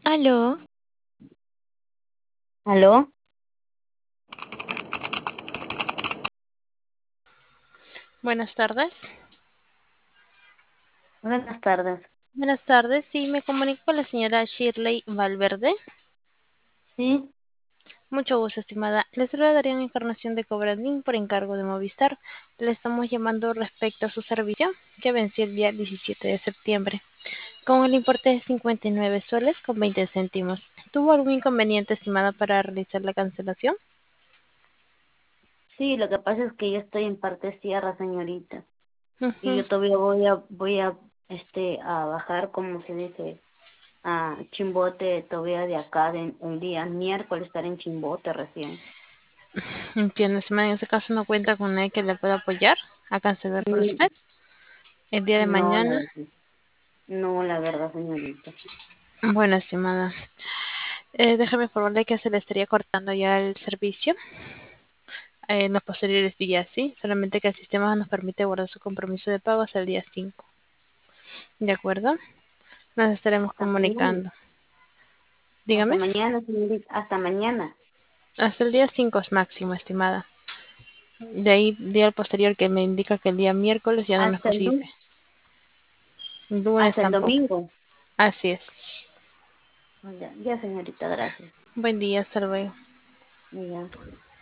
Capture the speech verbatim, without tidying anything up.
Aló, ¿Aló? buenas tardes. Buenas tardes. Buenas tardes, sí, me comunico con la señora Shirley Valverde. Sí, Mucho gusto, estimada. Le saluda Darío Encarnación de Cobrandín por encargo de Movistar. Le estamos llamando respecto a su servicio que venció el día diecisiete de septiembre con el importe de cincuenta y nueve soles con veinte céntimos. ¿Tuvo algún inconveniente, estimada, para realizar la cancelación? sí, lo que pasa es que yo estoy en parte sierra, señorita, y Ujú. yo todavía voy a, voy a, este, a bajar, como se dice, a Chimbote, todavía de acá, de, el día miércoles estaré en Chimbote recién. Entiendo, estimada. En ese caso no cuenta con nadie que le pueda apoyar a cancelar por Mm, usted. El día de No, la mañana. verdad, no, la verdad, señorita. Bueno, estimada. Eh, déjame informarle que se le estaría cortando ya el servicio eh, en los posteriores días, ¿sí? Solamente que el sistema nos permite guardar su compromiso de pago hasta el día cinco. ¿De acuerdo? Nos estaremos Hasta mañana, comunicando. hasta Dígame. mañana, señorita, hasta mañana, Hasta el día cinco es máximo, estimada. De ahí, día posterior que me indica que el día miércoles ya no me es hasta el, posible. dom- Lunes hasta el tampoco. domingo. Así es. Ya, ya, señorita, gracias. Buen día, hasta luego. Ya.